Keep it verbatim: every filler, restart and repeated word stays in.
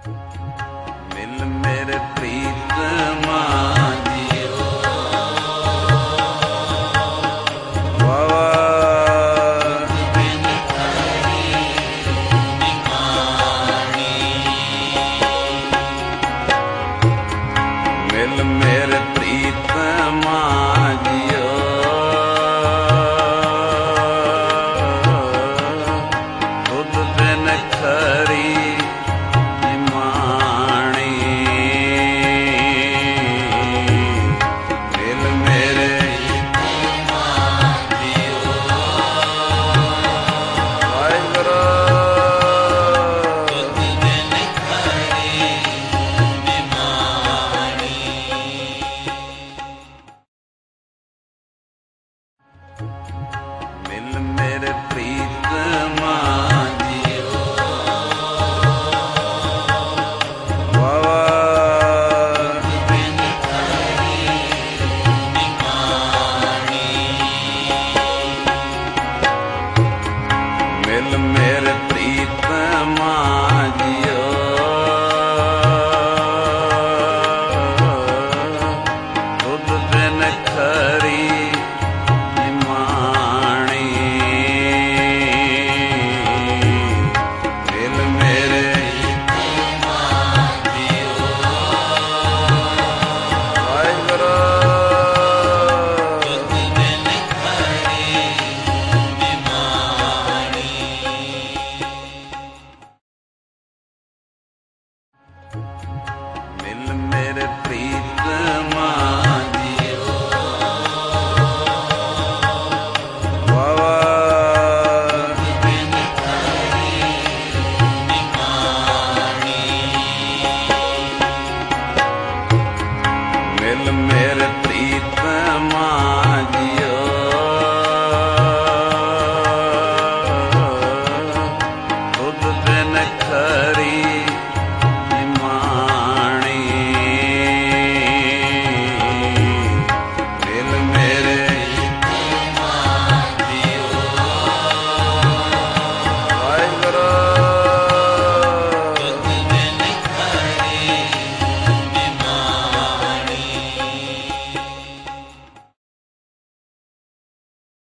मिल मेरे प्रीतमा जियो बाबा बिन खरी निमाणी। मिल मेरे प्रीतमा जियो खुद बिन खरी मिल मेरे प्रीतमा जियो बाबा बिन खरी निमाणी। मिल मेरे प्रीतमा जियो खुद बिन खरी मिल